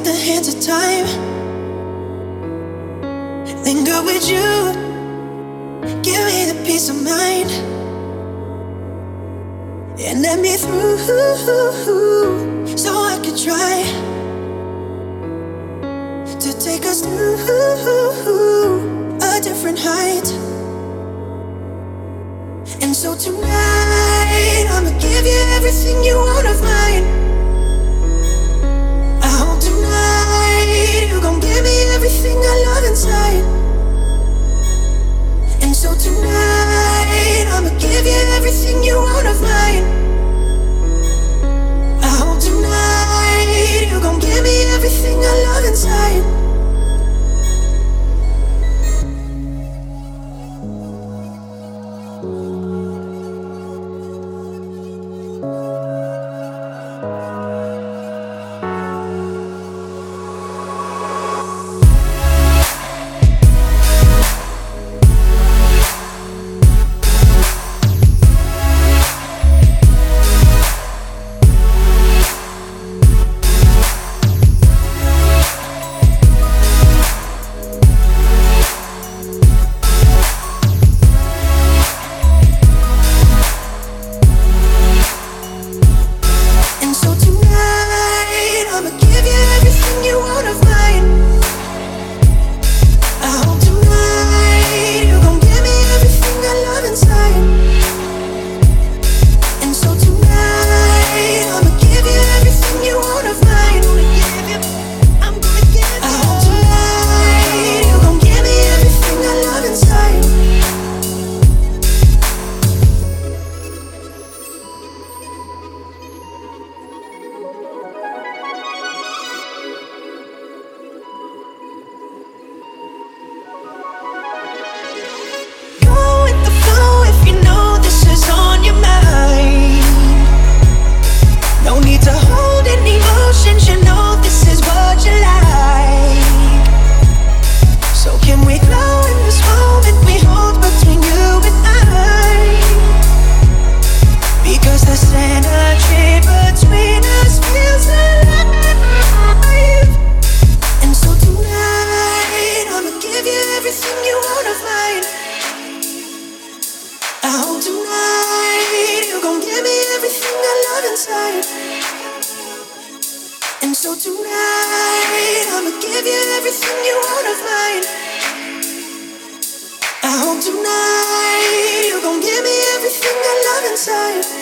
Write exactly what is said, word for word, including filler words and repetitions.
take the hands of time, linger with you, give me the peace of mind, and let me through, so I could try to take us to a different height. And so tonight I'ma give you everything you want of mine. I hope tonight you gon' give me everything I love inside. And so tonight I'ma give you everything you want of mine. I hope tonight you gon' give me everything I love inside. And so tonight I'ma give you everything you want of mine. I hope tonight you gon' give me everything I love inside.